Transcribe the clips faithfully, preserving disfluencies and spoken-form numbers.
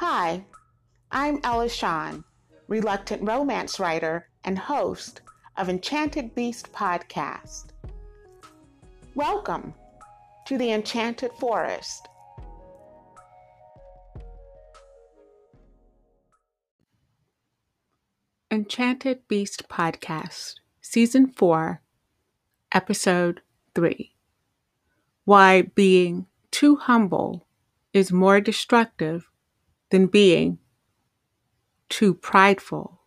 Hi, I'm Ella Shawn, reluctant romance writer and host of Enchanted Beast podcast. Welcome to the Enchanted Forest. Enchanted Beast podcast, season four, episode three. Why being too humble is more destructive than being too prideful.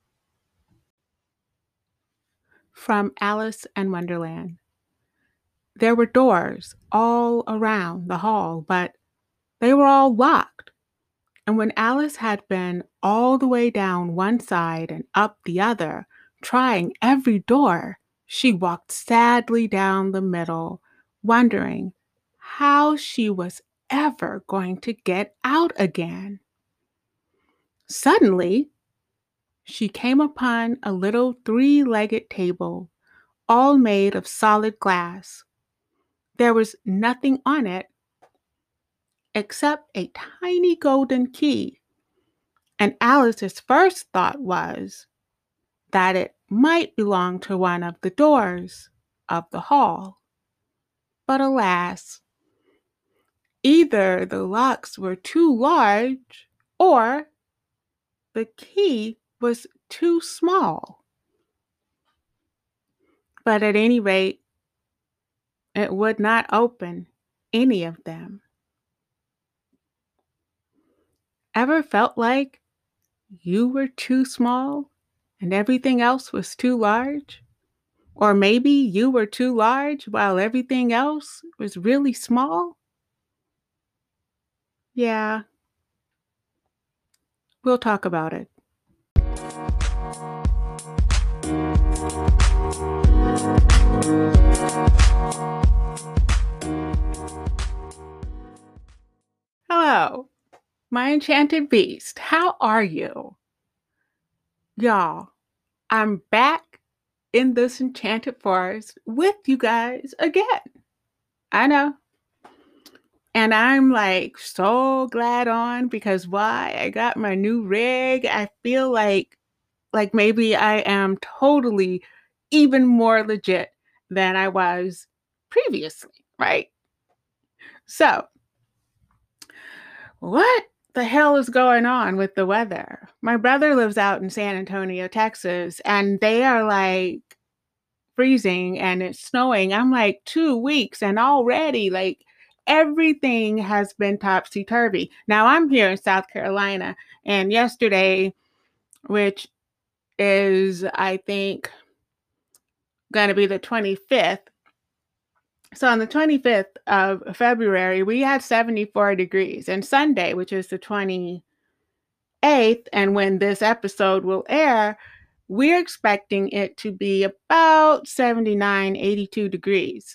From Alice in Wonderland. There were doors all around the hall, but they were all locked. And when Alice had been all the way down one side and up the other, trying every door, she walked sadly down the middle, wondering how she was ever going to get out again. Suddenly, she came upon a little three-legged table, all made of solid glass. There was nothing on it except a tiny golden key. And Alice's first thought was that it might belong to one of the doors of the hall. But alas, either the locks were too large or the key was too small. But at any rate, it would not open any of them. Ever felt like you were too small and everything else was too large? Or maybe you were too large while everything else was really small? Yeah, we'll talk about it. Hello, my enchanted beast. How are you? Y'all, I'm back in this enchanted forest with you guys again. I know. And I'm like so glad on because why? I got my new rig. I feel like like maybe I am totally even more legit than I was previously, right? So, what the hell is going on with the weather? My brother lives out in San Antonio, Texas, and they are like freezing and it's snowing. I'm like two weeks and already like everything has been topsy-turvy. Now I'm here in South Carolina, and yesterday, which is I think going to be the twenty-fifth. So on the twenty-fifth of February, we had seventy-four degrees. And Sunday, which is the twenty-eighth, and when this episode will air, we're expecting it to be about seventy-nine, eighty-two degrees.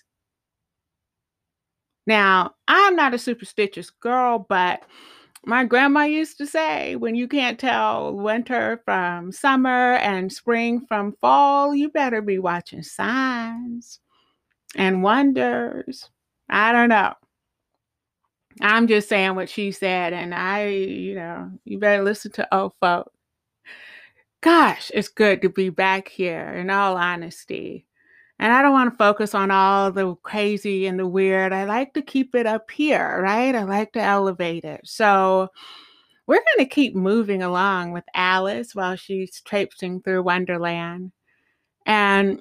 Now, I'm not a superstitious girl, but my grandma used to say, when you can't tell winter from summer and spring from fall, you better be watching signs and wonders. I don't know. I'm just saying what she said, and I, you know, you better listen to old folk. Gosh, it's good to be back here, in all honesty. And I don't want to focus on all the crazy and the weird. I like to keep it up here, right? I like to elevate it. So we're going to keep moving along with Alice while she's traipsing through Wonderland. And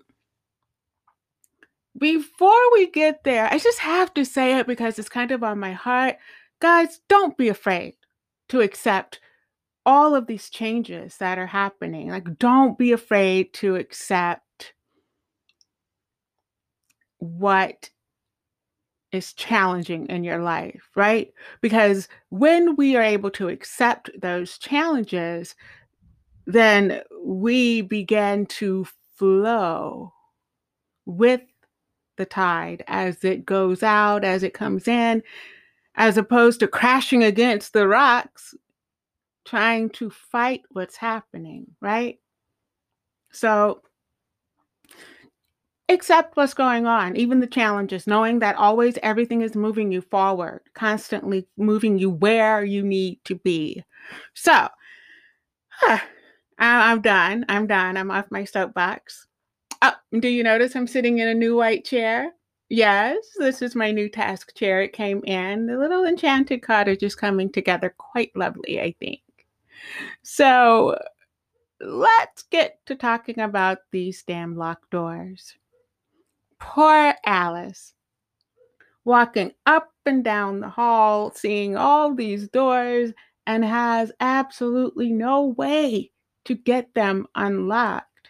before we get there, I just have to say it because it's kind of on my heart. Guys, don't be afraid to accept all of these changes that are happening. Like, don't be afraid to accept what is challenging in your life, right? Because when we are able to accept those challenges, then we begin to flow with the tide as it goes out, as it comes in, as opposed to crashing against the rocks, trying to fight what's happening, right? So Accept what's going on, even the challenges, knowing that always everything is moving you forward, constantly moving you where you need to be. So, huh, I- I'm done. I'm done. I'm off my soapbox. Oh, do you notice I'm sitting in a new white chair? Yes, this is my new task chair. It came in. The little enchanted cottage is coming together quite lovely, I think. So let's get to talking about these damn locked doors. Poor Alice, walking up and down the hall, seeing all these doors, and has absolutely no way to get them unlocked.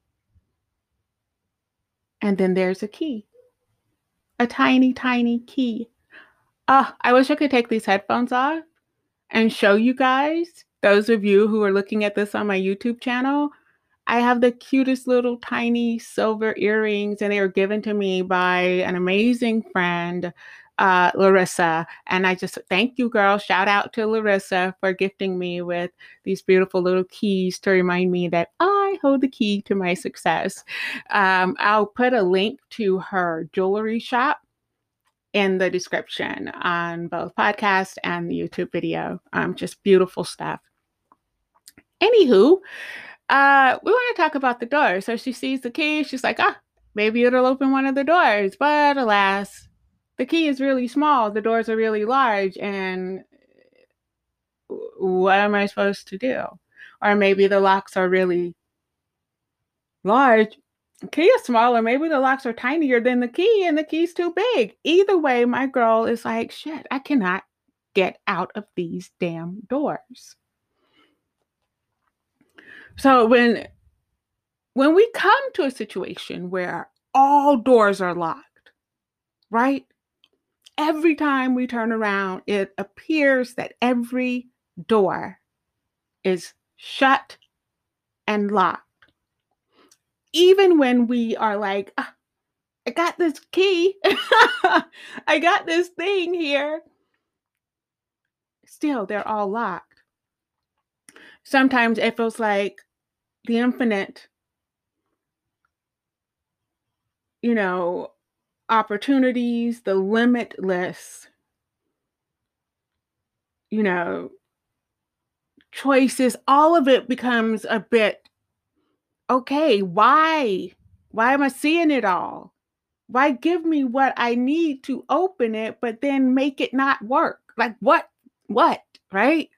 And then there's a key, a tiny, tiny key. Oh, I wish I could take these headphones off and show you guys, those of you who are looking at this on my YouTube channel. I have the cutest little tiny silver earrings, and they were given to me by an amazing friend, uh, Larissa. And I just thank you, girl. Shout out to Larissa for gifting me with these beautiful little keys to remind me that I hold the key to my success. Um, I'll put a link to her jewelry shop in the description on both podcast and the YouTube video. Um, just beautiful stuff. Anywho, uh, we want to talk about the door. So she sees the key. She's like, ah, maybe it'll open one of the doors. But alas, the key is really small. The doors are really large. And what am I supposed to do? Or maybe the locks are really large. The key is smaller. Maybe the locks are tinier than the key and the key's too big. Either way, my girl is like, shit, I cannot get out of these damn doors. So when when we come to a situation where all doors are locked, right? Every time we turn around, it appears that every door is shut and locked. Even when we are like, ah, I got this key, I got this thing here, still they're all locked. Sometimes it feels like the infinite, you know, opportunities, the limitless, you know, choices, all of it becomes a bit, okay, why? Why am I seeing it all? Why give me what I need to open it, but then make it not work? Like what? What? Right?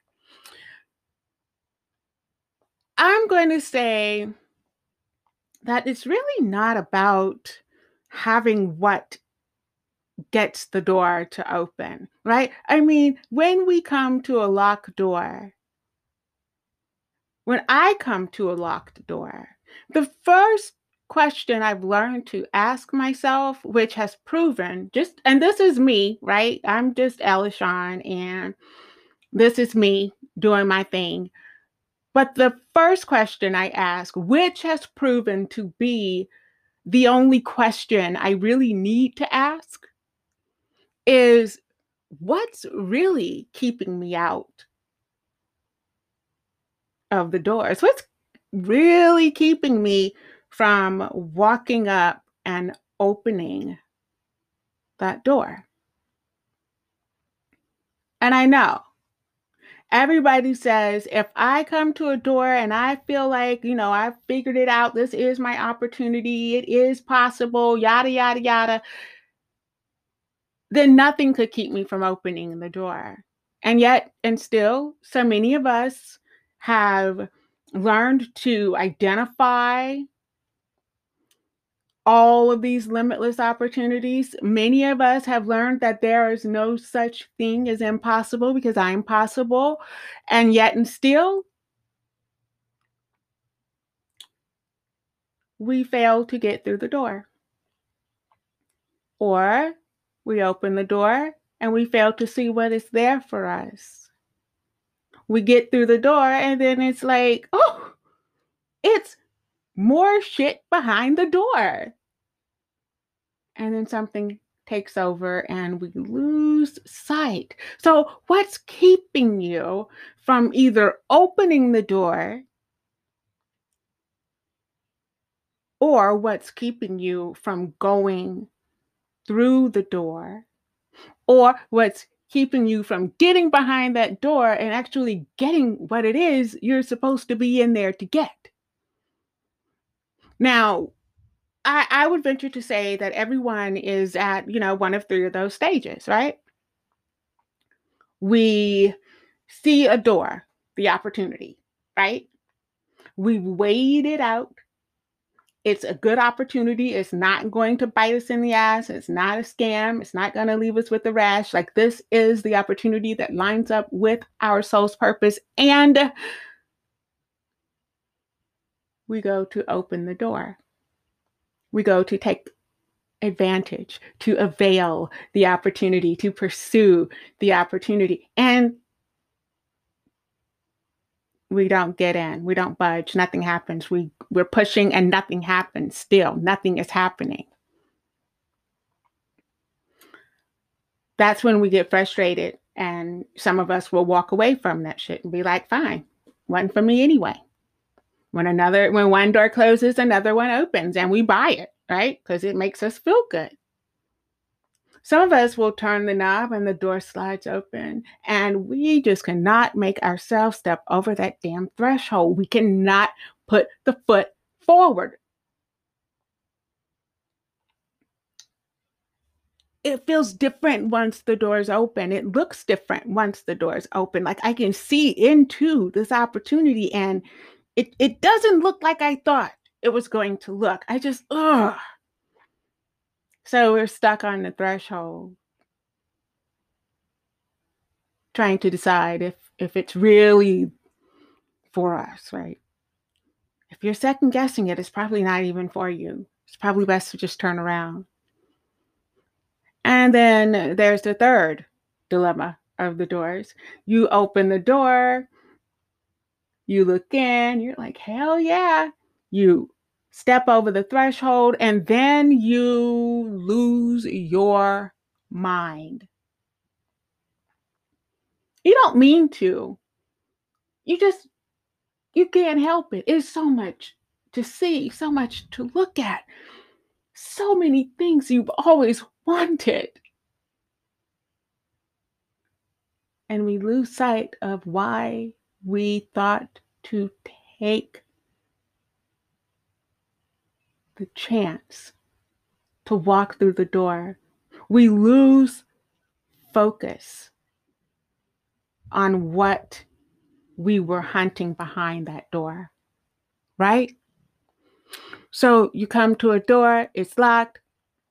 I'm going to say that it's really not about having what gets the door to open, right? I mean, when we come to a locked door, when I come to a locked door, the first question I've learned to ask myself, which has proven just, and this is me, right? I'm just Elishawn, and this is me doing my thing. But the first question I ask, which has proven to be the only question I really need to ask, is what's really keeping me out of the doors? What's really keeping me from walking up and opening that door? And I know everybody says if I come to a door and I feel like, you know, I've figured it out, this is my opportunity, it is possible, yada, yada, yada, then nothing could keep me from opening the door. And yet, and still, so many of us have learned to identify all of these limitless opportunities. Many of us have learned that there is no such thing as impossible because I'm possible. And yet, and still, we fail to get through the door. Or we open the door and we fail to see what is there for us. We get through the door and then it's like, oh, it's more shit behind the door. And then something takes over and we lose sight. So, what's keeping you from either opening the door or what's keeping you from going through the door, or what's keeping you from getting behind that door and actually getting what it is you're supposed to be in there to get. Now, I, I would venture to say that everyone is at, you know, one of three of those stages, right? We see a door, the opportunity, right? We weighed it out. It's a good opportunity. It's not going to bite us in the ass. It's not a scam. It's not going to leave us with a rash. Like, this is the opportunity that lines up with our soul's purpose. And we go to open the door. We go to take advantage, to avail the opportunity, to pursue the opportunity. And we don't get in. We don't budge. Nothing happens. We, we're pushing and nothing happens still. Nothing is happening. That's when we get frustrated, and some of us will walk away from that shit and be like, fine, wasn't for me anyway. When another, when one door closes, another one opens, and we buy it, right? Because it makes us feel good. Some of us will turn the knob and the door slides open, and we just cannot make ourselves step over that damn threshold. We cannot put the foot forward. It feels different once the doors open. It looks different once the doors open. Like, I can see into this opportunity, and it, it doesn't look like I thought it was going to look. I just, ugh. So we're stuck on the threshold, trying to decide if, if it's really for us, right? If you're second guessing it, it's probably not even for you. It's probably best to just turn around. And then there's the third dilemma of the doors. You open the door, you look in, you're like, hell yeah. You step over the threshold, and then you lose your mind. You don't mean to. You just, you can't help it. It's so much to see, so much to look at, so many things you've always wanted. And we lose sight of why we thought to take the chance to walk through the door. We lose focus on what we were hunting behind that door, right? So you come to a door, it's locked.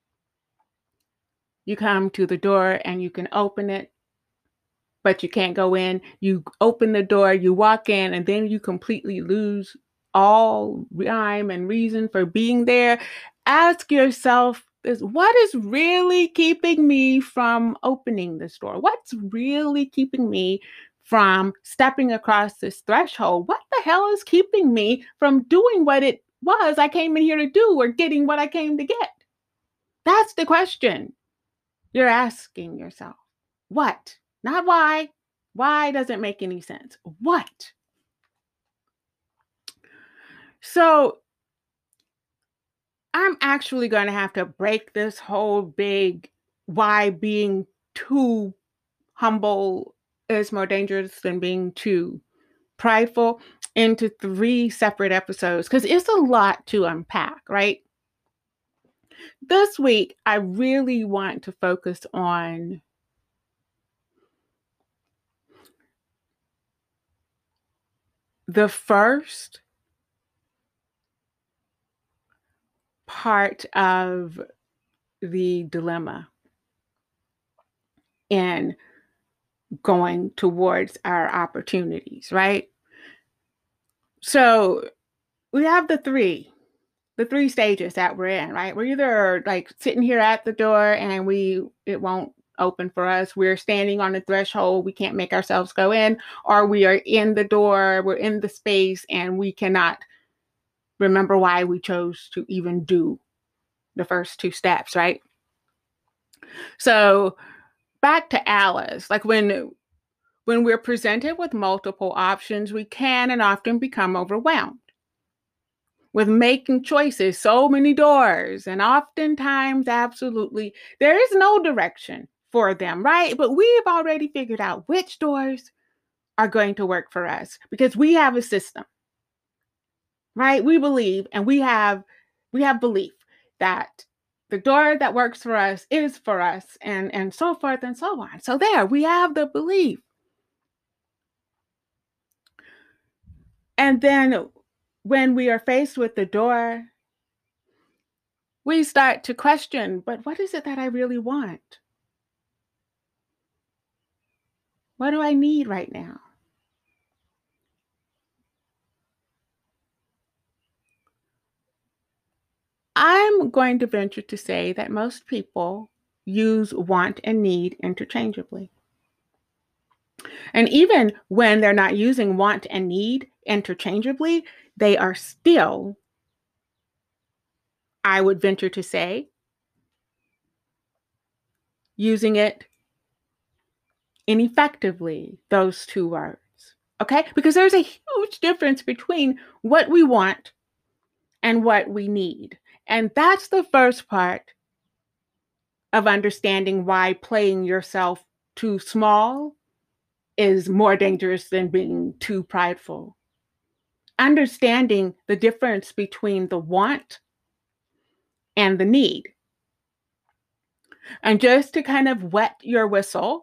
You come to the door and you can open it, but you can't go in. You open the door, you walk in, and then you completely lose all rhyme and reason for being there. Ask yourself this: what is really keeping me from opening this door? What's really keeping me from stepping across this threshold? What the hell is keeping me from doing what it was I came in here to do, or getting what I came to get? That's the question you're asking yourself. What? Not why. Why doesn't make any sense. What? So I'm actually going to have to break this whole big why being too humble is more dangerous than being too prideful into three separate episodes, because it's a lot to unpack, right? This week, I really want to focus on the first part of the dilemma in going towards our opportunities, right? So we have the three, the three stages that we're in, right? We're either like sitting here at the door and we, it won't open for us. We're standing on the threshold. We can't make ourselves go in, or we are in the door, we're in the space, and we cannot remember why we chose to even do the first two steps, right? So back to Alice, like when when we're presented with multiple options, we can and often become overwhelmed. with making choices, so many doors, and oftentimes, absolutely, there is no direction for them, right? But we've already figured out which doors are going to work for us because we have a system, right? We believe and we have we have belief that the door that works for us is for us and and so forth and so on. So there, we have the belief. And then when we are faced with the door, we start to question, but what is it that I really want? What do I need right now? I'm going to venture to say that most people use want and need interchangeably. And even when they're not using want and need interchangeably, they are still, I would venture to say, using it ineffectively, those two words. Okay? Because there's a huge difference between what we want and what we need. And that's the first part of understanding why playing yourself too small is more dangerous than being too prideful. Understanding the difference between the want and the need. And just to kind of wet your whistle,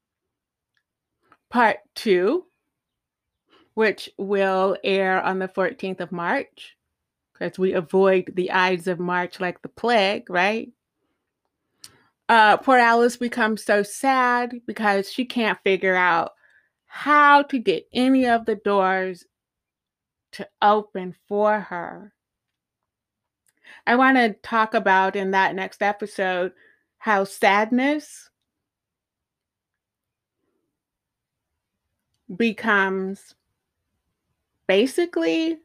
part two, which will air on the fourteenth of March, because we avoid the Ides of March like the plague, right? Uh, poor Alice becomes so sad because she can't figure out how to get any of the doors to open for her. I want to talk about in that next episode how sadness becomes basically,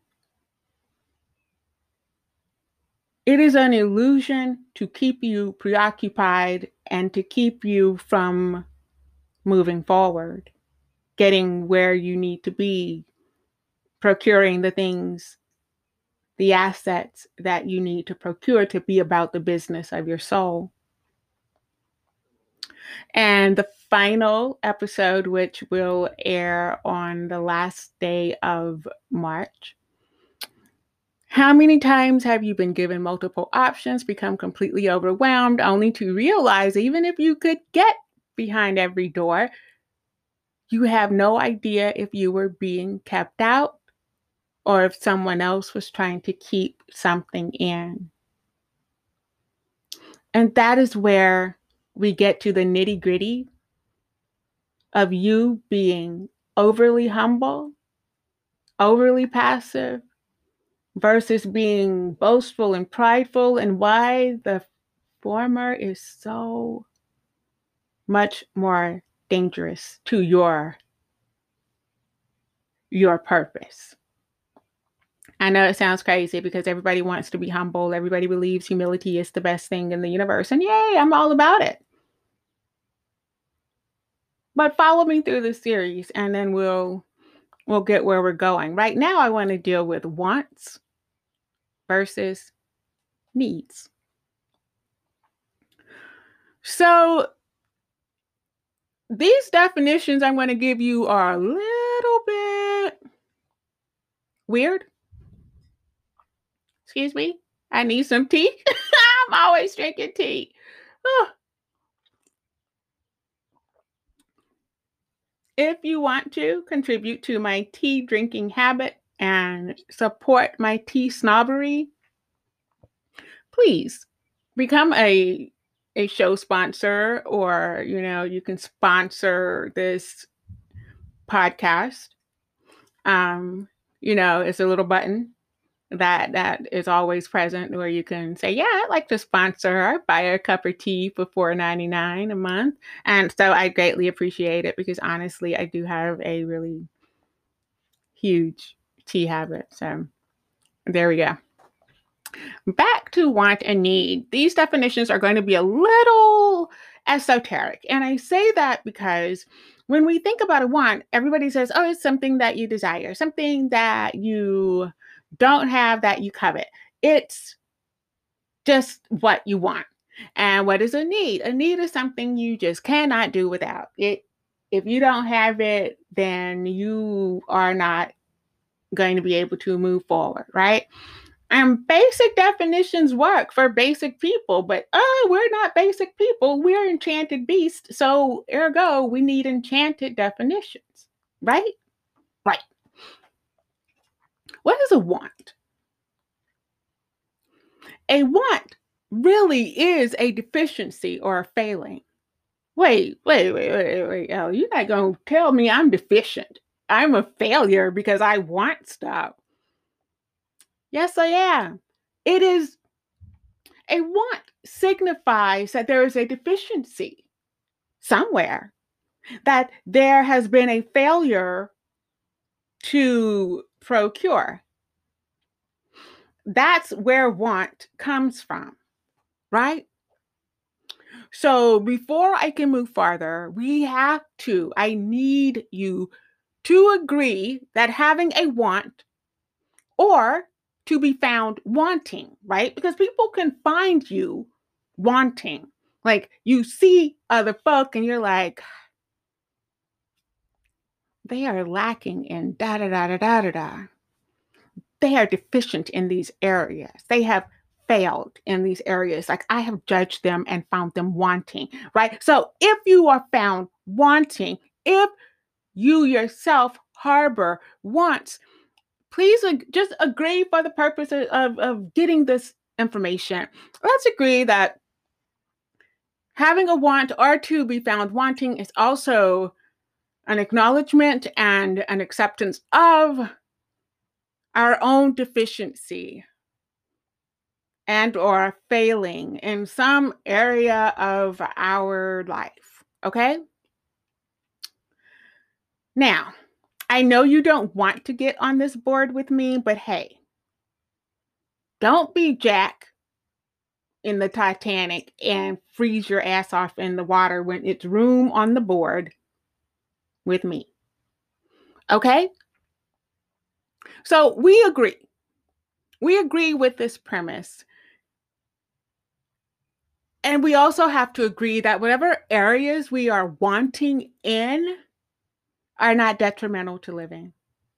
it is an illusion to keep you preoccupied and to keep you from moving forward, getting where you need to be, procuring the things, the assets that you need to procure to be about the business of your soul. And the final episode, which will air on the last day of March. How many times have you been given multiple options, become completely overwhelmed, only to realize even if you could get behind every door, you have no idea if you were being kept out or if someone else was trying to keep something in? And that is where we get to the nitty gritty of you being overly humble, overly passive, versus being boastful and prideful, and why the former is so much more dangerous to your, your purpose. I know it sounds crazy because everybody wants to be humble. Everybody believes humility is the best thing in the universe. And yay, I'm all about it. But follow me through this series and then we'll we'll get where we're going. Right now I want to deal with wants versus needs. So these definitions I'm going to give you are a little bit weird. Excuse me. I need some tea. I'm always drinking tea. Oh. If you want to contribute to my tea drinking habit and support my tea snobbery, please become a a show sponsor, or you know, you can sponsor this podcast. Um, you know, it's a little button that that is always present where you can say, yeah, I'd like to sponsor or buy a cup of tea for four ninety-nine a month. And so I greatly appreciate it because honestly, I do have a really huge tea habit. So there we go. Back to want and need. These definitions are going to be a little esoteric. And I say that because when we think about a want, everybody says, oh, it's something that you desire, something that you don't have that you covet. It's just what you want. And what is a need? A need is something you just cannot do without. It if you don't have it, then you are not going to be able to move forward, right? And basic definitions work for basic people, but oh, we're not basic people. We're enchanted beasts. So ergo, we need enchanted definitions, right? Right. What is a want? A want really is a deficiency or a failing. Wait, wait, wait, wait, wait, Elle, you're not going to tell me I'm deficient. I'm a failure because I want stuff. Yes, I am. It is a want signifies that there is a deficiency somewhere, that there has been a failure to procure. That's where want comes from, right? So before I can move farther, we have to, I need you to agree that having a want or to be found wanting, right? Because people can find you wanting. Like you see other folk and you're like, they are lacking in da da da da da da da. They are deficient in these areas. They have failed in these areas. Like I have judged them and found them wanting, right? So if you are found wanting, if you yourself harbor wants, please ag- just agree for the purpose of, of, of getting this information. Let's agree that having a want or to be found wanting is also an acknowledgement and an acceptance of our own deficiency and or failing in some area of our life. Okay? Now, I know you don't want to get on this board with me, but hey, don't be Jack in the Titanic and freeze your ass off in the water when it's room on the board with me. Okay? So we agree. We agree with this premise. And we also have to agree that whatever areas we are wanting in are not detrimental to living.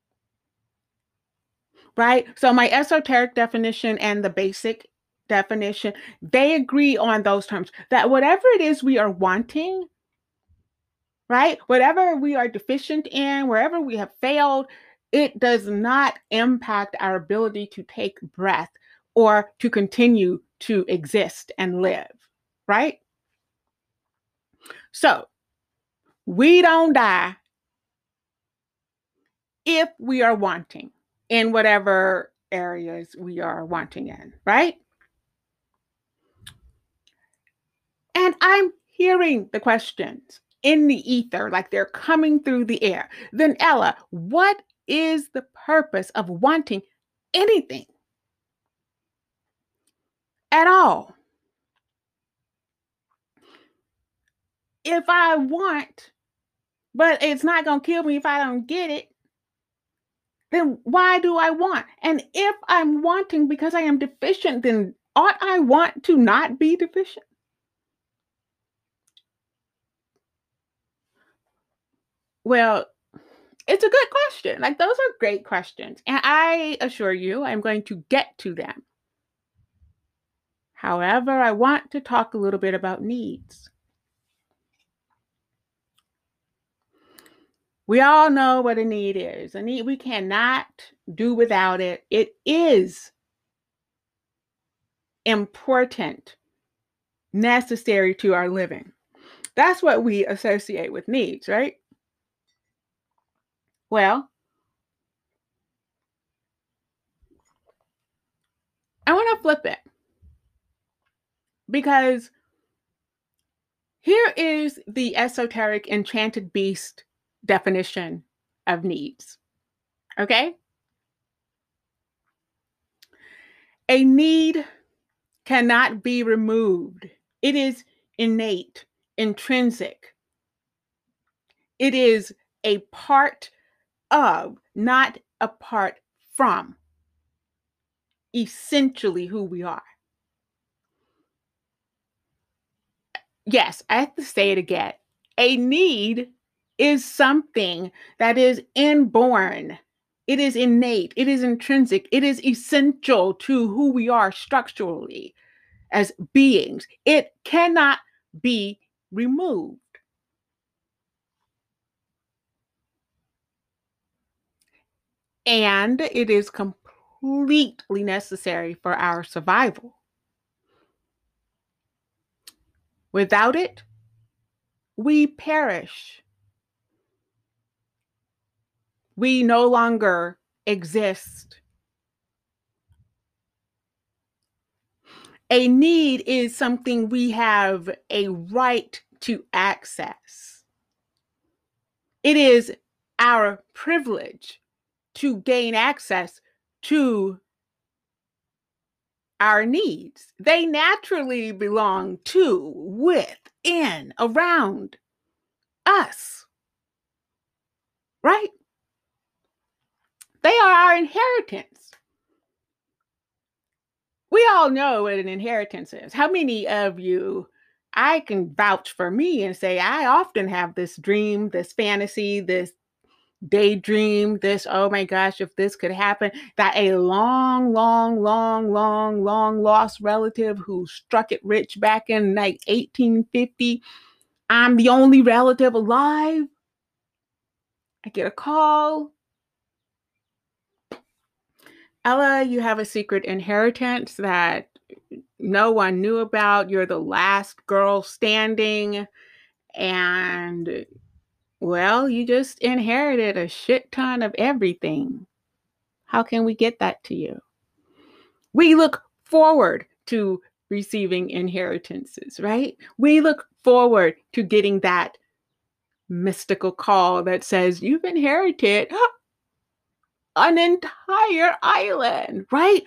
Right? So my esoteric definition and the basic definition, they agree on those terms that whatever it is we are wanting, right? Whatever we are deficient in, wherever we have failed, it does not impact our ability to take breath or to continue to exist and live, right? So we don't die if we are wanting in whatever areas we are wanting in, right? And I'm hearing the questions in the ether, like they're coming through the air. Then, Ella, what is the purpose of wanting anything at all? If I want, but it's not going to kill me if I don't get it, then why do I want? And if I'm wanting because I am deficient, then ought I want to not be deficient? Well, it's a good question. Like, those are great questions. And I assure you, I'm going to get to them. However, I want to talk a little bit about needs. We all know what a need is. A need, we cannot do without it. It is important, necessary to our living. That's what we associate with needs, right? Well, I want to flip it because here is the esoteric enchanted beast definition of needs. Okay? A need cannot be removed. It is innate, intrinsic. It is a part of, not apart from. essentially who we are. Yes, I have to say it again. A need is something that is inborn. It is innate. It is intrinsic. It is essential to who we are structurally as beings. It cannot be removed. And it is completely necessary for our survival. Without it, we perish. We no longer exist. A need is something we have a right to access. It is our privilege to gain access to our needs. They naturally belong to, with, in, around us, right? They are our inheritance. We all know what an inheritance is. How many of you, I can vouch for me and say, I often have this dream, this fantasy, this daydream, this, oh my gosh, if this could happen, that a long, long, long, long, long lost relative who struck it rich back in like eighteen fifty, I'm the only relative alive. I get a call. Ella, you have a secret inheritance that no one knew about. You're the last girl standing. And, well, you just inherited a shit ton of everything. How can we get that to you? We look forward to receiving inheritances, right? We look forward to getting that mystical call that says, you've inherited an entire island, right?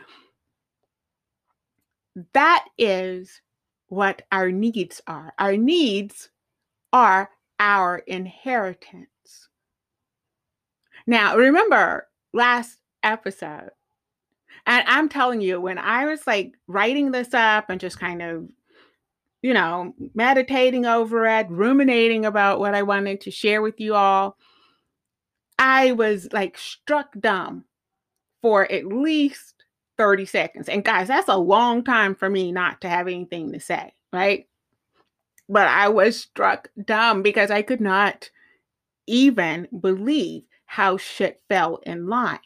That is what our needs are. Our needs are our inheritance. Now, remember last episode, and I'm telling you, when I was like writing this up and just kind of, you know, meditating over it, ruminating about what I wanted to share with you all, I was like struck dumb for at least thirty seconds. And guys, that's a long time for me not to have anything to say, right? But I was struck dumb because I could not even believe how shit fell in line.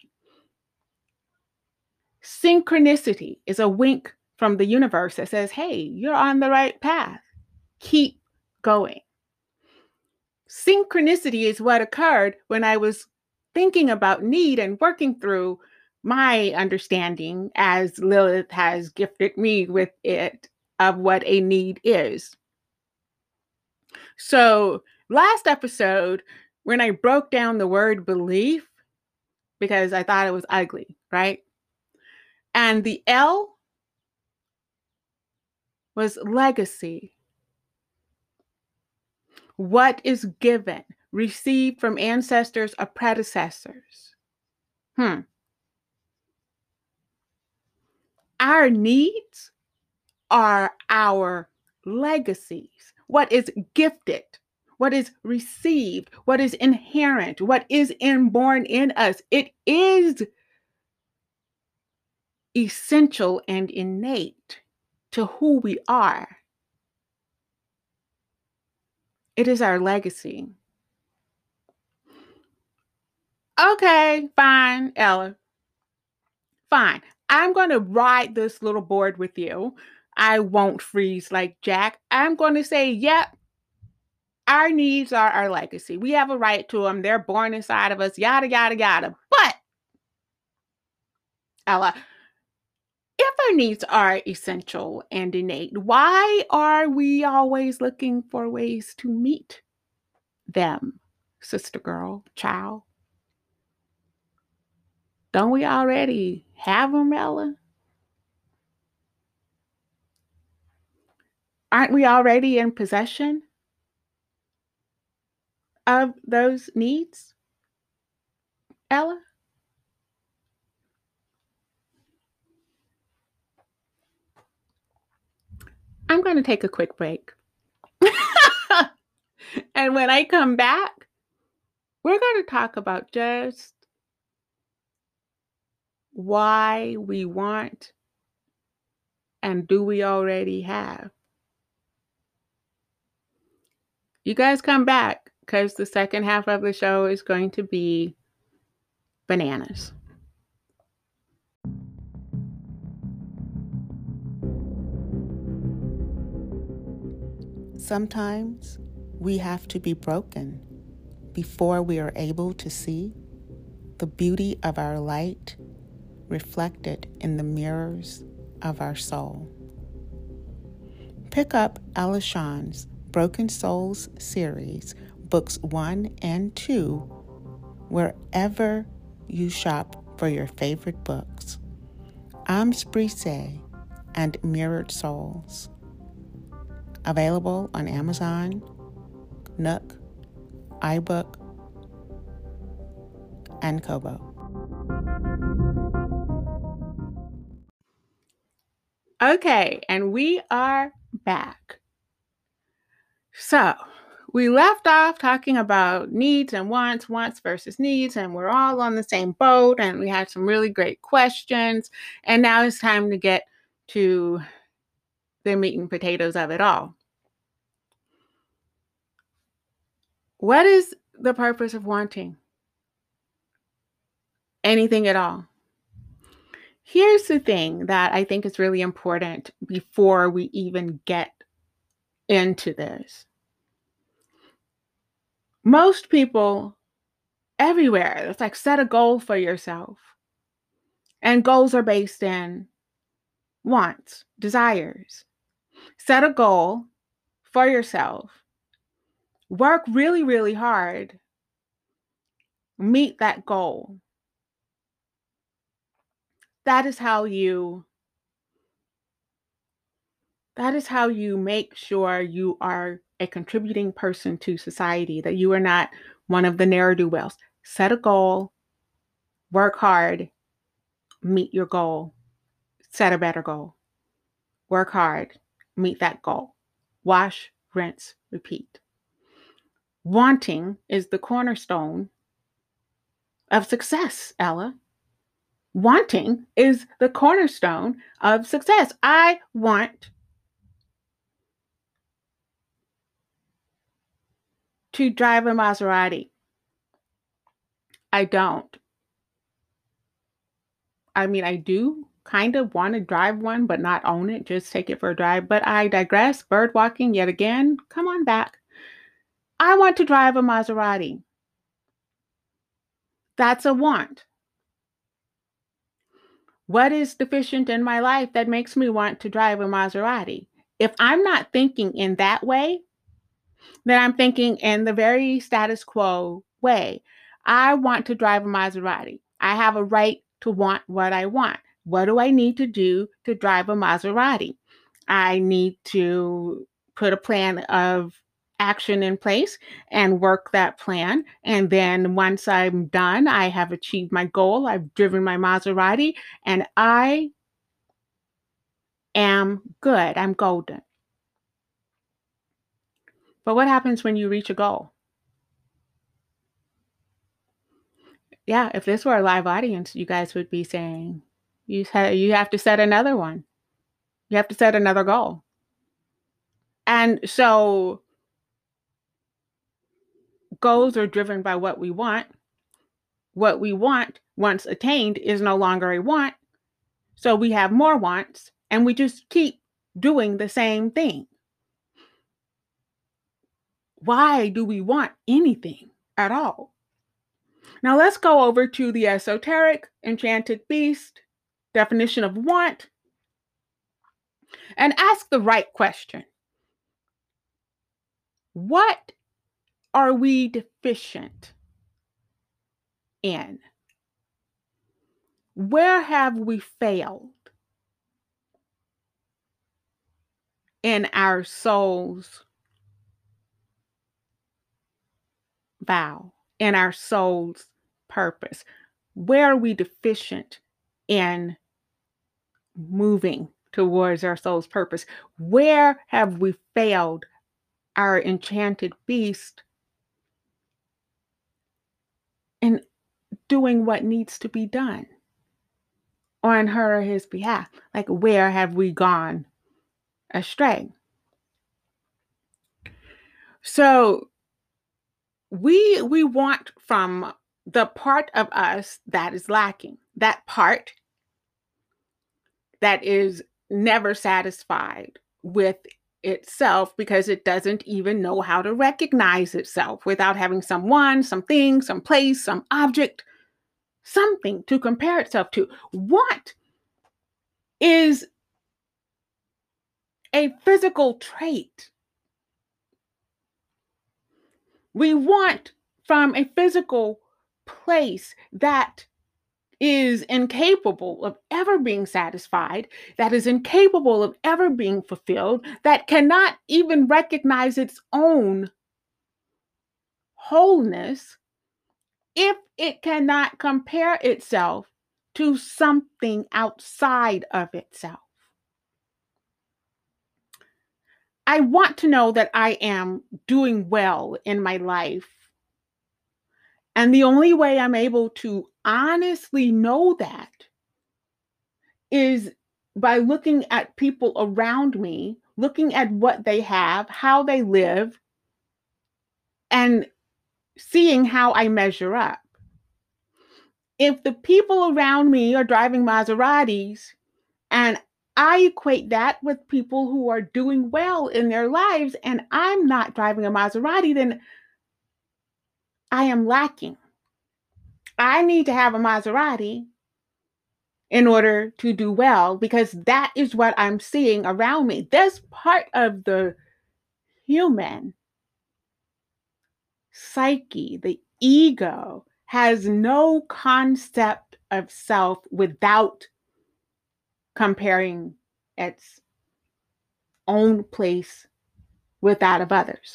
Synchronicity is a wink from the universe that says, hey, you're on the right path. Keep going. Synchronicity is what occurred when I was thinking about need and working through my understanding, as Lilith has gifted me with it, of what a need is. So last episode, when I broke down the word belief, because I thought it was ugly, right? And the L was legacy. What is given, received from ancestors or predecessors? Hmm. Our needs are our legacies. What is gifted, what is received, what is inherent, what is inborn in us. It is essential and innate to who we are. It is our legacy. Okay, fine, Ella. Fine. I'm going to ride this little board with you. I won't freeze like Jack. I'm going to say, yep, our needs are our legacy. We have a right to them. They're born inside of us, yada, yada, yada. But, Ella, if our needs are essential and innate, why are we always looking for ways to meet them, sister girl, child? Don't we already have them, Ella? Aren't we already in possession of those needs, Ella? I'm going to take a quick break. And when I come back, we're going to talk about just why we want and do we already have. You guys come back because the second half of the show is going to be bananas. Sometimes we have to be broken before we are able to see the beauty of our light reflected in the mirrors of our soul. Pick up Ella Shawn's Broken Souls series, books one and two, wherever you shop for your favorite books. Âmes Brisées and Mirrored Souls. Available on Amazon, Nook, iBook, and Kobo. Okay, and we are back. So, we left off talking about needs and wants, wants versus needs, and we're all on the same boat, and we had some really great questions, and now it's time to get to the meat and potatoes of it all. What is the purpose of wanting anything at all? Here's the thing that I think is really important before we even get into this. Most people everywhere, it's like set a goal for yourself. And goals are based in wants, desires. Set a goal for yourself. Work really, really hard. Meet that goal. That is how you that is how you make sure you are a contributing person to society, that you are not one of the ne'er-do-wells. Set a goal, work hard, meet your goal, set a better goal. Work hard, meet that goal. Wash, rinse, repeat. Wanting is the cornerstone of success, Ella. Wanting is the cornerstone of success. I want to drive a Maserati. I don't. I mean, I do kind of want to drive one, but not own it, just take it for a drive. But I digress. Bird walking yet again. Come on back. I want to drive a Maserati. That's a want. What is deficient in my life that makes me want to drive a Maserati? If I'm not thinking in that way, then I'm thinking in the very status quo way. I want to drive a Maserati. I have a right to want what I want. What do I need to do to drive a Maserati? I need to put a plan of action in place and work that plan. And then once I'm done, I have achieved my goal. I've driven my Maserati and I am good. I'm golden. But what happens when you reach a goal? Yeah, if this were a live audience, you guys would be saying, you ha- you have to set another one. You have to set another goal. And so goals are driven by what we want. What we want, once attained, is no longer a want. So we have more wants, and we just keep doing the same thing. Why do we want anything at all? Now let's go over to the esoteric enchanted beast definition of want and ask the right question. What are we deficient in? Where have we failed in our soul's vow, in our soul's purpose? Where are we deficient in moving towards our soul's purpose? Where have we failed our enchanted beast in doing what needs to be done on her or his behalf? Like, where have we gone astray? So we we want from the part of us that is lacking, that part that is never satisfied with itself because it doesn't even know how to recognize itself without having someone, something, some place, some object, something to compare itself to. What is a physical trait? We want from a physical place that is incapable of ever being satisfied, that is incapable of ever being fulfilled, that cannot even recognize its own wholeness if it cannot compare itself to something outside of itself. I want to know that I am doing well in my life. And the only way I'm able to honestly know that is by looking at people around me, looking at what they have, how they live, and seeing how I measure up. If the people around me are driving Maseratis and I equate that with people who are doing well in their lives and I'm not driving a Maserati, then I am lacking. I need to have a Maserati in order to do well because that is what I'm seeing around me. This part of the human psyche, the ego, has no concept of self without comparing its own place with that of others.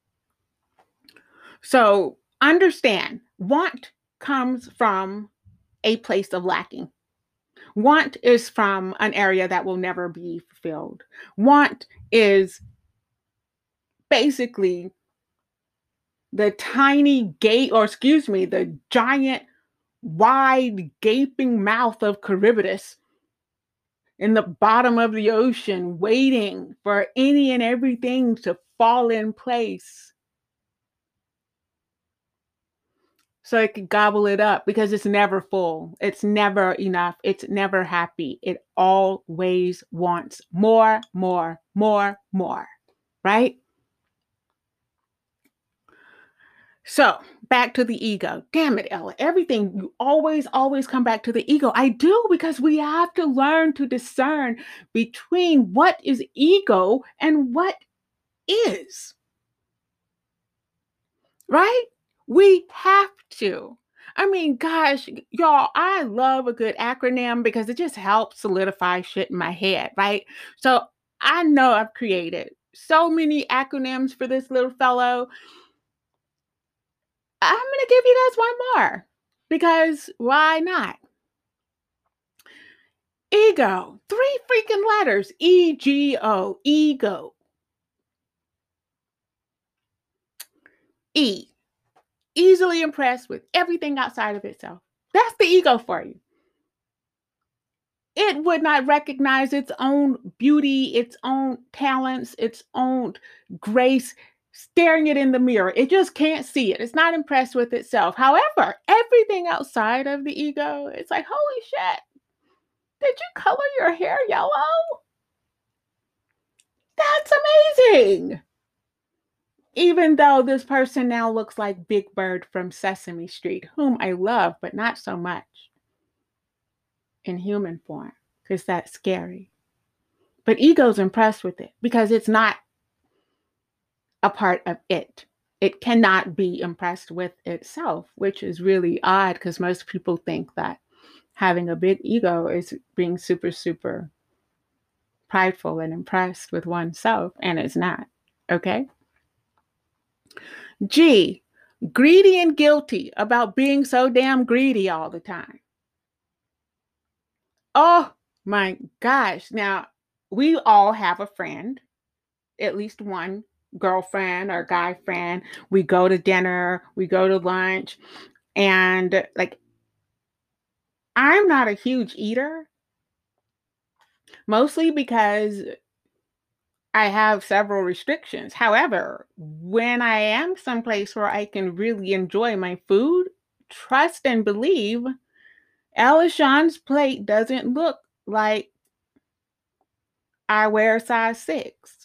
So understand, want comes from a place of lacking. Want is from an area that will never be fulfilled. Want is basically the tiny gate, or excuse me, the giant, wide, gaping mouth of Charybdis in the bottom of the ocean, waiting for any and everything to fall in place so it can gobble it up, because it's never full. It's never enough. It's never happy. It always wants more, more, more, more, right? So back to the ego. Damn it, Ella. Everything, you always, always come back to the ego. I do, because we have to learn to discern between what is ego and what is. Right? We have to. I mean, gosh, y'all, I love a good acronym because it just helps solidify shit in my head, right? So I know I've created so many acronyms for this little fellow. I'm going to give you guys one more because why not? Ego, three freaking letters, E G O, ego. E, easily impressed with everything outside of itself. That's the ego for you. It would not recognize its own beauty, its own talents, its own grace, staring it in the mirror. It just can't see it. It's not impressed with itself. However, everything outside of the ego, it's like, holy shit, did you color your hair yellow? That's amazing. Even though this person now looks like Big Bird from Sesame Street, whom I love, but not so much in human form, because that's scary. But ego's impressed with it because it's not a part of it. It cannot be impressed with itself, which is really odd because most people think that having a big ego is being super, super prideful and impressed with oneself, and it's not. Okay? G, greedy and guilty about being so damn greedy all the time. Oh my gosh. Now, We all have a friend, at least one girlfriend or guy friend. We go to dinner, we go to lunch, and like I'm not a huge eater, mostly because I have several restrictions. However, when I am someplace where I can really enjoy my food, trust and believe, Elishawn's plate doesn't look like I wear a size six.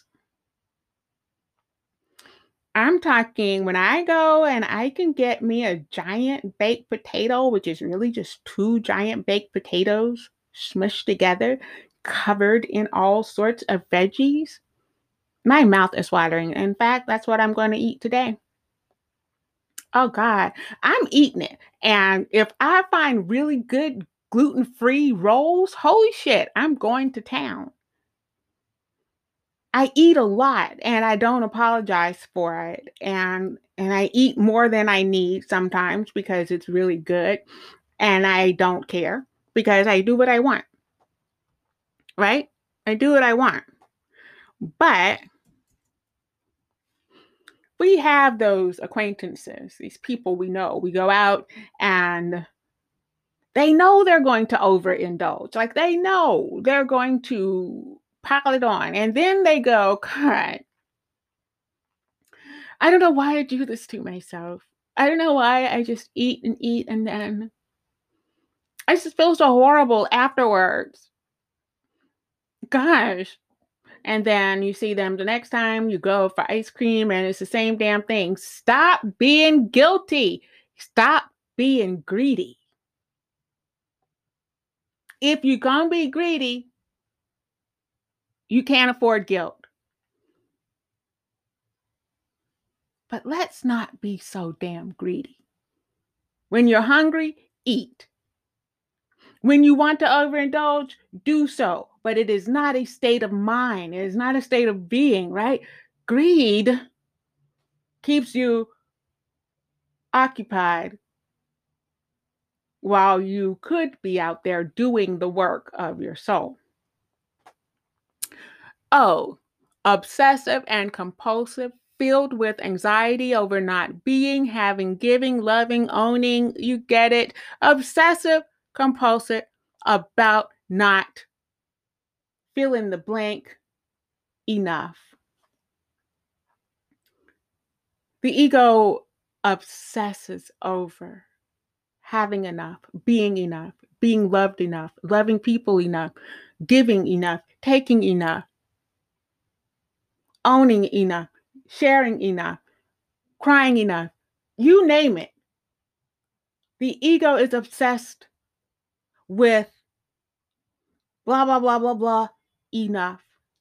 I'm talking when I go and I can get me a giant baked potato, which is really just two giant baked potatoes smushed together, covered in all sorts of veggies. My mouth is watering. In fact, that's what I'm going to eat today. Oh God, I'm eating it. And if I find really good gluten-free rolls, holy shit, I'm going to town. I eat a lot and I don't apologize for it. And and I eat more than I need sometimes because it's really good and I don't care because I do what I want, right? I do what I want. But we have those acquaintances, these people we know. We go out and they know they're going to overindulge. Like they know they're going to pile it on. And then they go, God, I don't know why I do this to myself. I don't know why I just eat and eat and then I just feel so horrible afterwards. Gosh. And then you see them the next time you go for ice cream and it's the same damn thing. Stop being guilty. Stop being greedy. If you're going to be greedy, you can't afford guilt. But let's not be so damn greedy. When you're hungry, eat. When you want to overindulge, do so. But it is not a state of mind. It is not a state of being, right? Greed keeps you occupied while you could be out there doing the work of your soul. Oh, obsessive and compulsive, filled with anxiety over not being, having, giving, loving, owning. You get it. Obsessive, compulsive about not fill in the blank enough. The ego obsesses over having enough, being enough, being loved enough, loving people enough, giving enough, taking enough, owning enough, sharing enough, crying enough, you name it. The ego is obsessed with blah, blah, blah, blah, blah, enough.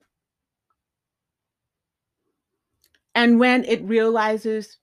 And when it realizes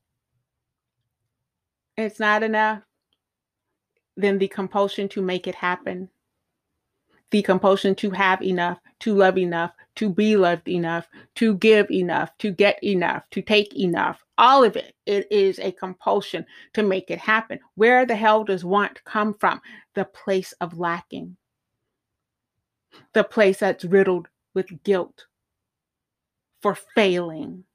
it's not enough, then the compulsion to make it happen, the compulsion to have enough, to love enough, to be loved enough, to give enough, to get enough, to take enough, all of it, it is a compulsion to make it happen. Where the hell does want come from? The place of lacking, the place that's riddled with guilt for failing,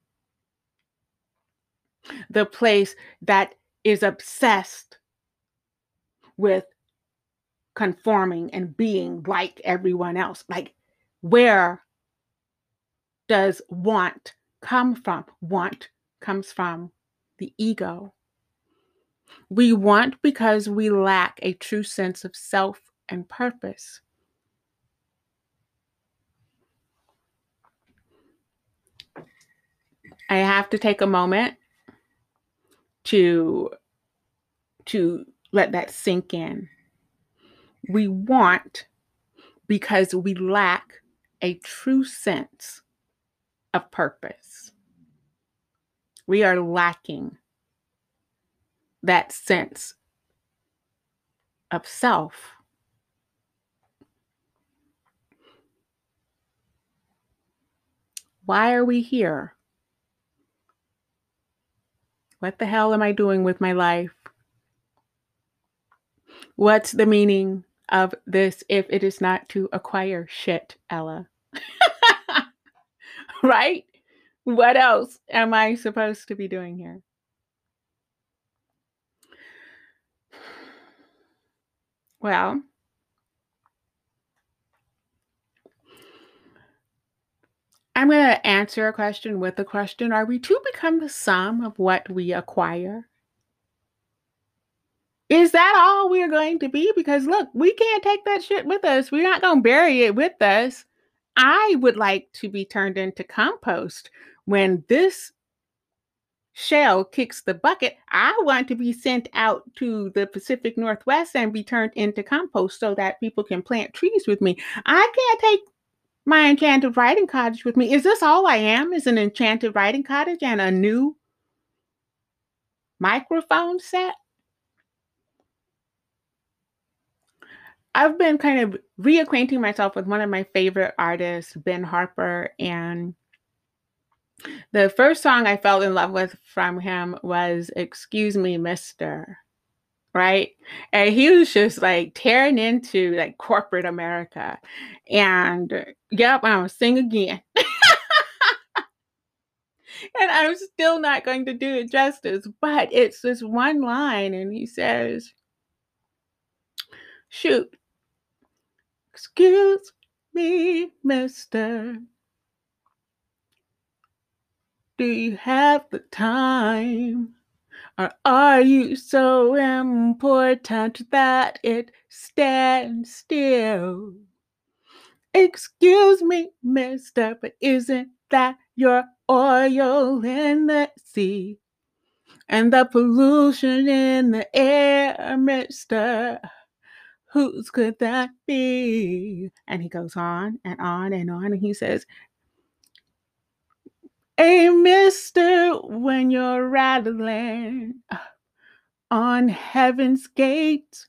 the place that is obsessed with conforming and being like everyone else. Like, where does want come from? Want comes from the ego. We want because we lack a true sense of self and purpose. I have to take a moment to, to let that sink in. We want because we lack a true sense of purpose. We are lacking that sense of self. Why are we here? What the hell am I doing with my life? What's the meaning of this if it is not to acquire shit, Ella? right? What else am I supposed to be doing here? Well, I'm going to answer a question with a question. Are we to become the sum of what we acquire? Is that all we're going to be? Because look, we can't take that shit with us. We're not going to bury it with us. I would like to be turned into compost when this shell kicks the bucket. I want to be sent out to the Pacific Northwest and be turned into compost so that people can plant trees with me. I can't take my enchanted writing cottage with me. Is this all I am? Is an enchanted writing cottage and a new microphone set? I've been kind of reacquainting myself with one of my favorite artists, Ben Harper, and the first song I fell in love with from him was Excuse Me, Mister, right? And he was just like tearing into like corporate America. And yep, I'm gonna sing again. And I'm still not going to do it justice, but it's this one line, and he says, shoot, excuse me, mister. Do you have the time? Or are you so important that it stands still? Excuse me, mister, but isn't that your oil in the sea? And the pollution in the air, mister, whose could that be? And he goes on and on and on, and he says, hey, mister, when you're rattling on heaven's gate,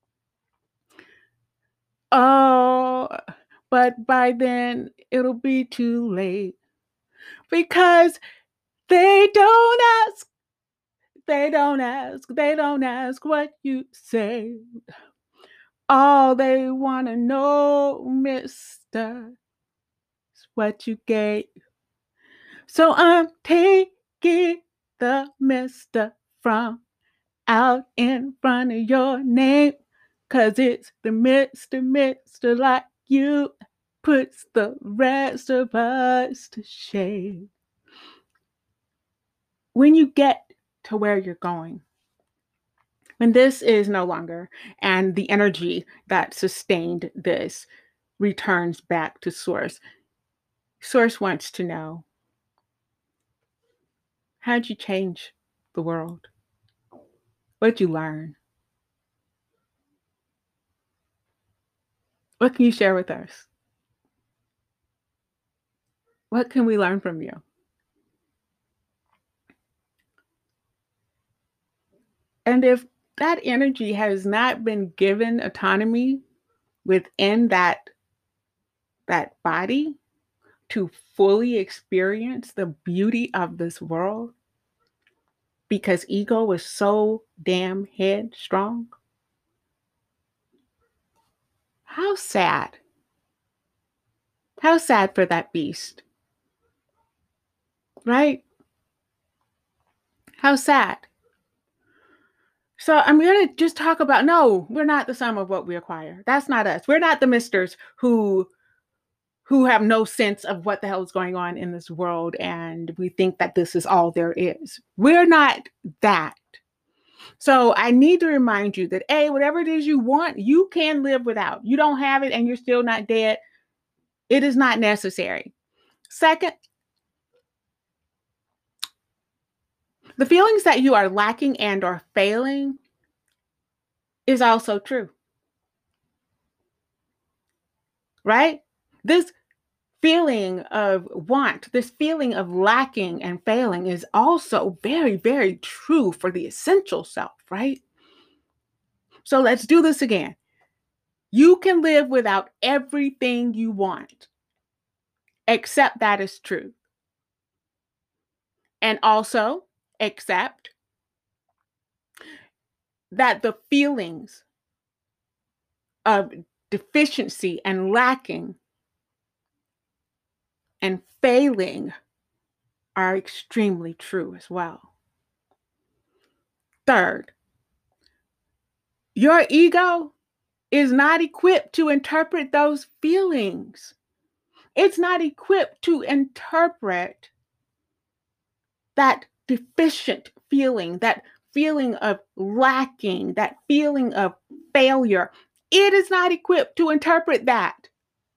oh, but by then it'll be too late because they don't ask, they don't ask, they don't ask what you say. All they want to know, mister, is what you gave. So I'm taking the mister from out in front of your name, cause it's the mister, mister like you puts the rest of us to shame. When you get to where you're going, when this is no longer, and the energy that sustained this returns back to source, source wants to know, how'd you change the world? What'd you learn? What can you share with us? What can we learn from you? And if that energy has not been given autonomy within that, that body to fully experience the beauty of this world, because ego was so damn headstrong, how sad. How sad for that beast, right? How sad. So I'm going to just talk about, no, we're not the sum of what we acquire. That's not us. We're not the misters who who have no sense of what the hell is going on in this world and we think that this is all there is. We're not that. So I need to remind you that, A, whatever it is you want, you can live without. You don't have it and you're still not dead. It is not necessary. Second, the feelings that you are lacking and are failing is also true, right? This feeling of want, this feeling of lacking and failing is also very, very true for the essential self, right? So let's do this again. You can live without everything you want, accept that is true. And also accept that the feelings of deficiency and lacking and failing are extremely true as well. Third, your ego is not equipped to interpret those feelings. It's not equipped to interpret that deficient feeling, that feeling of lacking, that feeling of failure. It is not equipped to interpret that.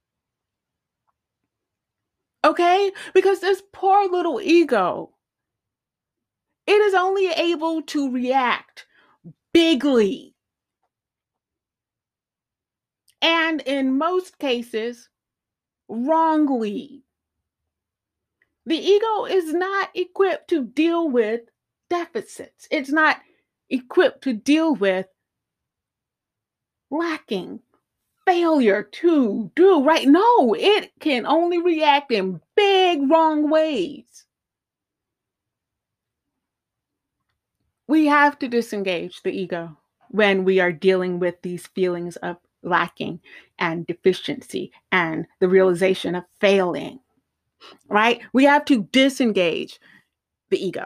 Okay? Because this poor little ego, it is only able to react bigly. And in most cases, wrongly. The ego is not equipped to deal with deficits. It's not equipped to deal with lacking, failure to do right. No, it can only react in big wrong ways. We have to disengage the ego when we are dealing with these feelings of lacking and deficiency and the realization of failing, right? We have to disengage the ego.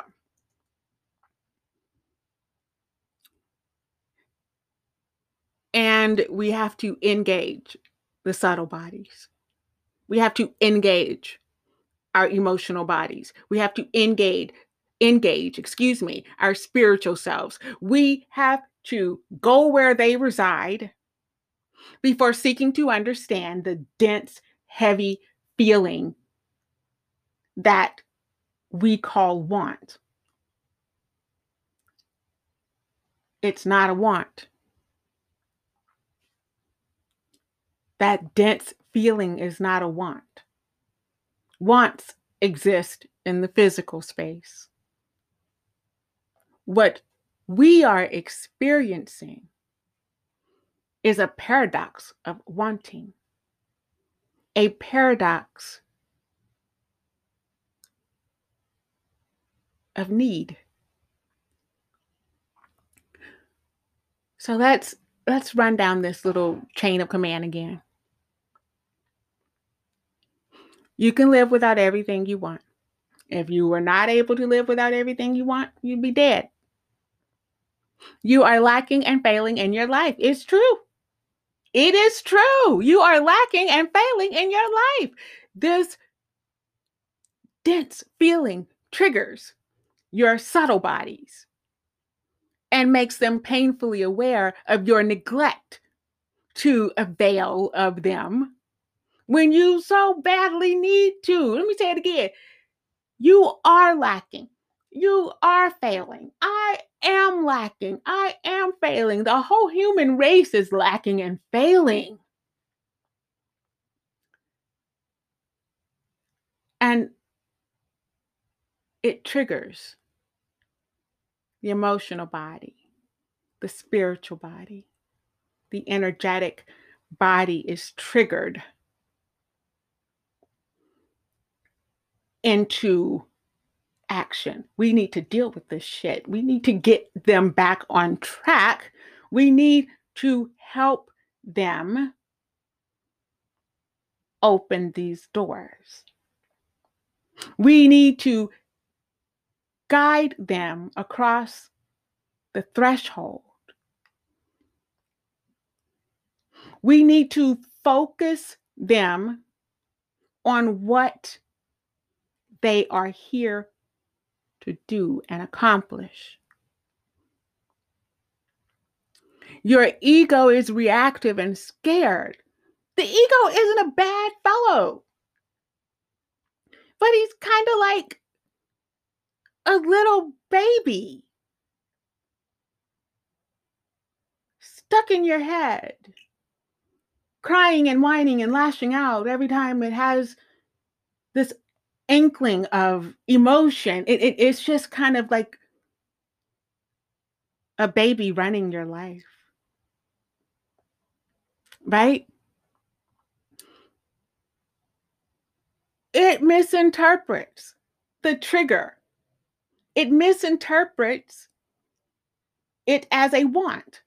And we have to engage the subtle bodies. We have to engage our emotional bodies. We have to engage, engage, excuse me, our spiritual selves. We have to go where they reside before seeking to understand the dense, heavy feeling that we call want. It's not a want. That dense feeling is not a want. Wants exist in the physical space. What we are experiencing is a paradox of wanting, a paradox of need. So let's let's run down this little chain of command again. You can live without everything you want. If you were not able to live without everything you want, you'd be dead. You are lacking and failing in your life. It's true. It is true. You are lacking and failing in your life. This dense feeling triggers your subtle bodies and makes them painfully aware of your neglect to avail of them when you so badly need to. Let me say it again. You are lacking. You are failing. I am lacking. I am failing. The whole human race is lacking and failing. And it triggers the emotional body, the spiritual body, the energetic body is triggered into action. We need to deal with this shit. We need to get them back on track. We need to help them open these doors. We need to guide them across the threshold. We need to focus them on what they are here to do and accomplish. Your ego is reactive and scared. The ego isn't a bad fellow, but he's kind of like a little baby stuck in your head, crying and whining and lashing out every time it has this inkling of emotion. It, it, it's just kind of like a baby running your life, right? It misinterprets the trigger. It misinterprets it as a want.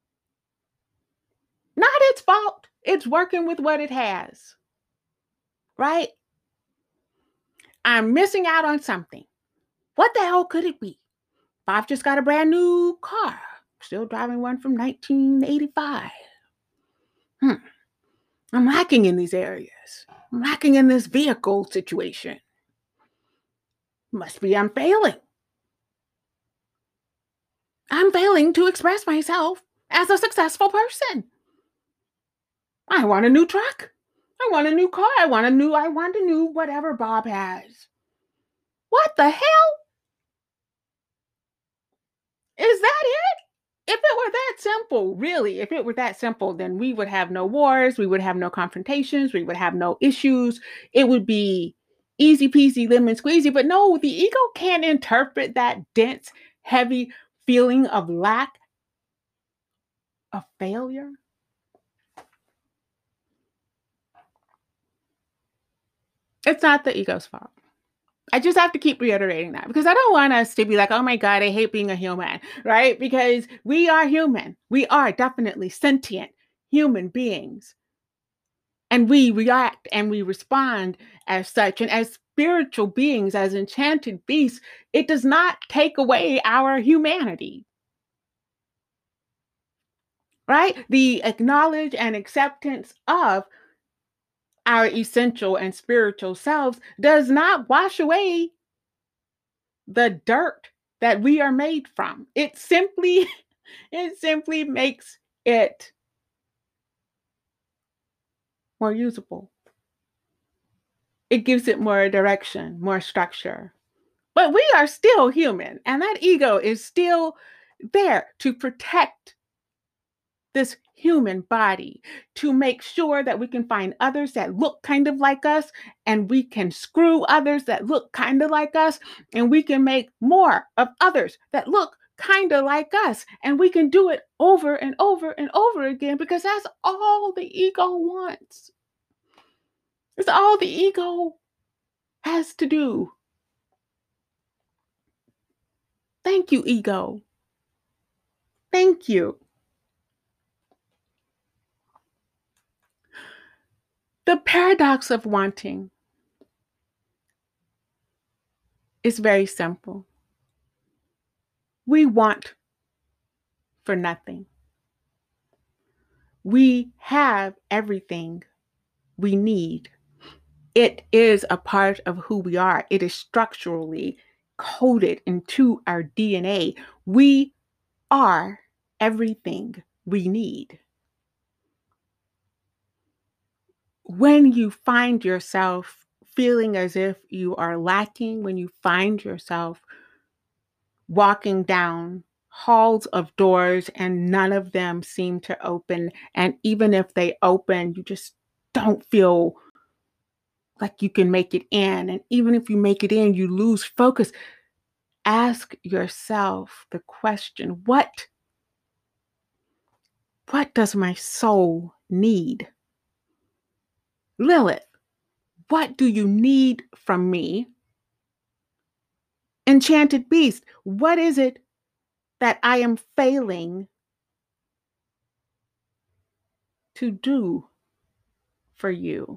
Not its fault. It's working with what it has. right? I'm missing out on something. What the hell could it be? Bob just got a brand new car, still driving one from nineteen eighty-five. Hmm. I'm lacking in these areas. I'm lacking in this vehicle situation. Must be I'm failing. I'm failing to express myself as a successful person. I want a new truck. I want a new car. I want a new, I want a new whatever Bob has. What the hell? Is that it? If it were that simple, really, if it were that simple, then we would have no wars, we would have no confrontations, we would have no issues. It would be easy peasy, lemon squeezy. But no, the ego can't interpret that dense, heavy feeling of lack, of failure. It's not the ego's fault. I just have to keep reiterating that because I don't want us to be like, oh my God, I hate being a human, right? Because we are human. We are definitely sentient human beings. And we react and we respond as such. And as spiritual beings, as enchanted beasts, it does not take away our humanity, right? The acknowledge and acceptance of our essential and spiritual selves does not wash away the dirt that we are made from. It simply, it simply makes it more usable. It gives it more direction, more structure. But we are still human, and that ego is still there to protect this human body, to make sure that we can find others that look kind of like us, and we can screw others that look kind of like us, and we can make more of others that look kind of like us, and we can do it over and over and over again because that's all the ego wants. It's all the ego has to do. Thank you, ego. Thank you. The paradox of wanting is very simple. We want for nothing. We have everything we need. It is a part of who we are. It is structurally coded into our D N A. We are everything we need. When you find yourself feeling as if you are lacking, when you find yourself walking down halls of doors and none of them seem to open, and even if they open, you just don't feel like you can make it in. And even if you make it in, you lose focus. Ask yourself the question, what, what does my soul need? Lilith, what do you need from me? Enchanted beast, what is it that I am failing to do for you?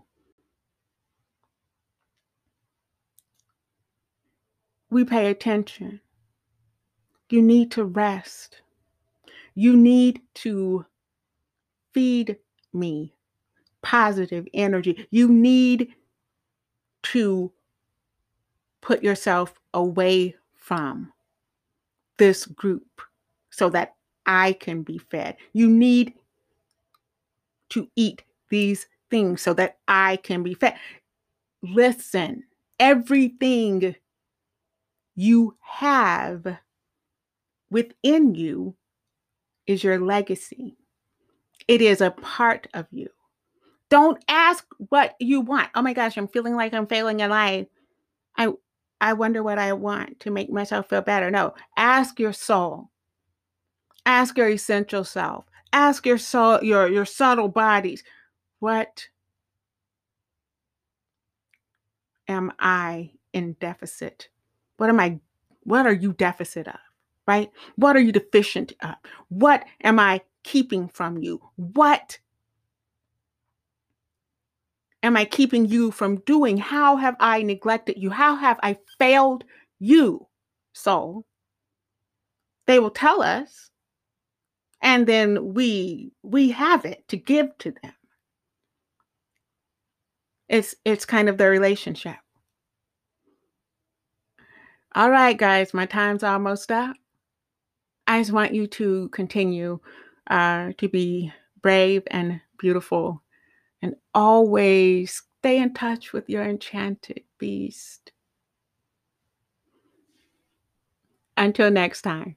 We pay attention. You need to rest. You need to feed me positive energy. You need to put yourself away from this group so that I can be fed. You need to eat these things so that I can be fed. Listen, everything you have within you is your legacy. It is a part of you. Don't ask what you want. Oh my gosh, I'm feeling like I'm failing in life. I I wonder what I want to make myself feel better. No, ask your soul. Ask your essential self. Ask your soul, your, your subtle bodies. What am I in deficit? What am I, what are you deficit of? Right? What are you deficient of? What am I keeping from you? What am I keeping you from doing? How have I neglected you? How have I failed you? So they will tell us, and then we we have it to give to them. It's it's kind of the relationship. All right, guys, my time's almost up. I just want you to continue uh, to be brave and beautiful, and always stay in touch with your enchanted beast. Until next time.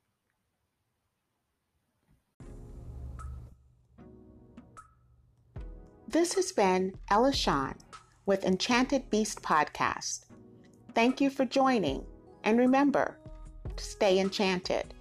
This has been Ella Shawn with Enchanted Beast Podcast. Thank you for joining, and remember to stay enchanted.